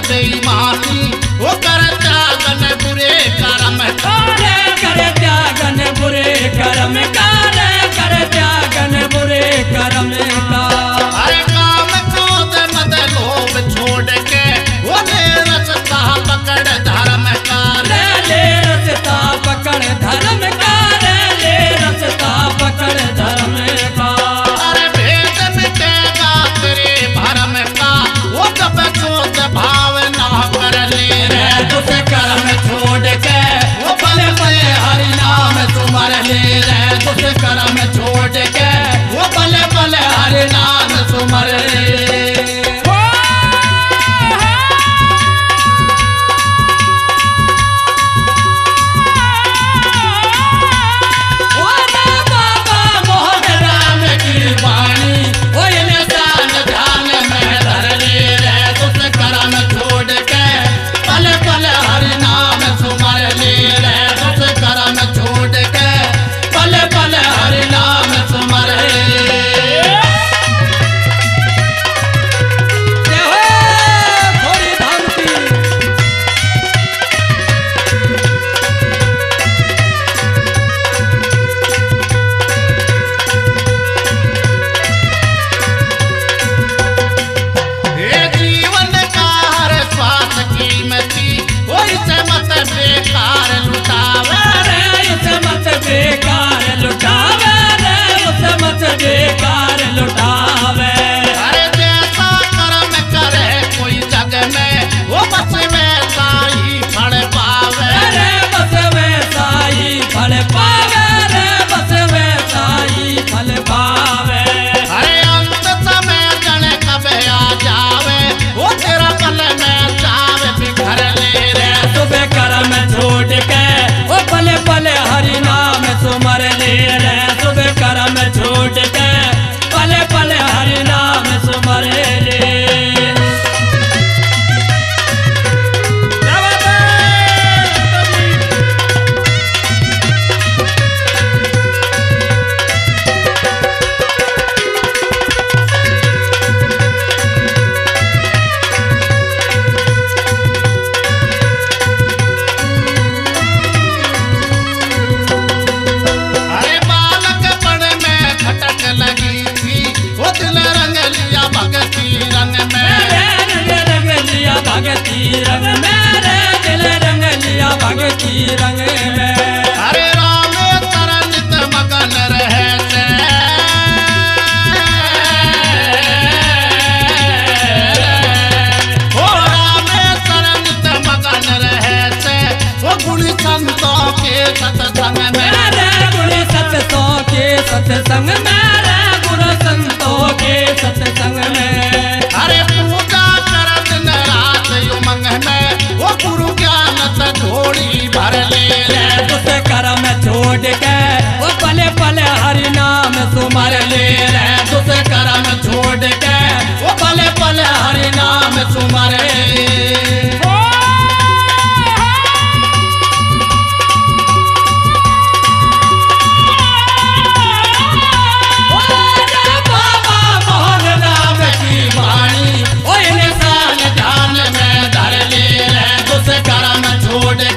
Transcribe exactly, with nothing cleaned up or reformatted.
बेईमानी वो कर त्यागन बुरे कर्म करे कर त्यागन बुरे कर्म करे कर त्यागन बुरे कर्म का अरे काम क्रोध मद लोभ छोड़ के वो ले रसता पकड़ धर्म का ले ले रसता पकड़ धर्म का ले ले रसता पकड़ धर्म का अरे भेद मिटेगा तेरे भरम का वो जब सोच भाव ना कर ले रे तुझे कर्म छोड़ के वो भले भले हरि नाम सुमर ले रे तुझे कर्म छोड़ के वो भले भले हरि नाम सुमर ले बेकार लुटावे रे उसे मत बेकार लुटावे रे उसे मत बेकार लुटावे अरे जैसा कर्म करे कोई जग में वो बस वैसा ही फल पावे रे बस वैसा ही फल पावे रे बस वैसा ही फल पावे अरे अंत समय जन कब आ जावे वो तेरा पल में जावे बिखर ले रे सुबह कर्म छोड़ के वो पले पले हरि नाम सुमर ले रे सुबह कर्म छोड़ के पले पले हरि नाम सुमर ले अरे बालक पड़ में खटक लगी थी वो दिल रंग लिया भक्ति रंग में रंग रंग लिया भगती रंग में रे दिल रंग लिया भगती रंग में अरे राम तरनित मगन रहे से ओ राम तरनित मगन रहे से वो गुणी संतों के सत्संग में रे गुण सत्सों के सत्संग में रे गुण संतों के सत्संग में अरे पूजा कर दिन रात उमंग में वो गुरु ज्ञान थोड़ी भर ले रे तुझे कर्म छोड़ के वो पले पले हरि नाम सुमर ले रे तुझे कर्म छोड़ के वो पले पले हरि नाम सुमर बाबा मोहन नाम की वाणी ओ इंसान ध्यान में धर ले रे तुझ कर्म छोड़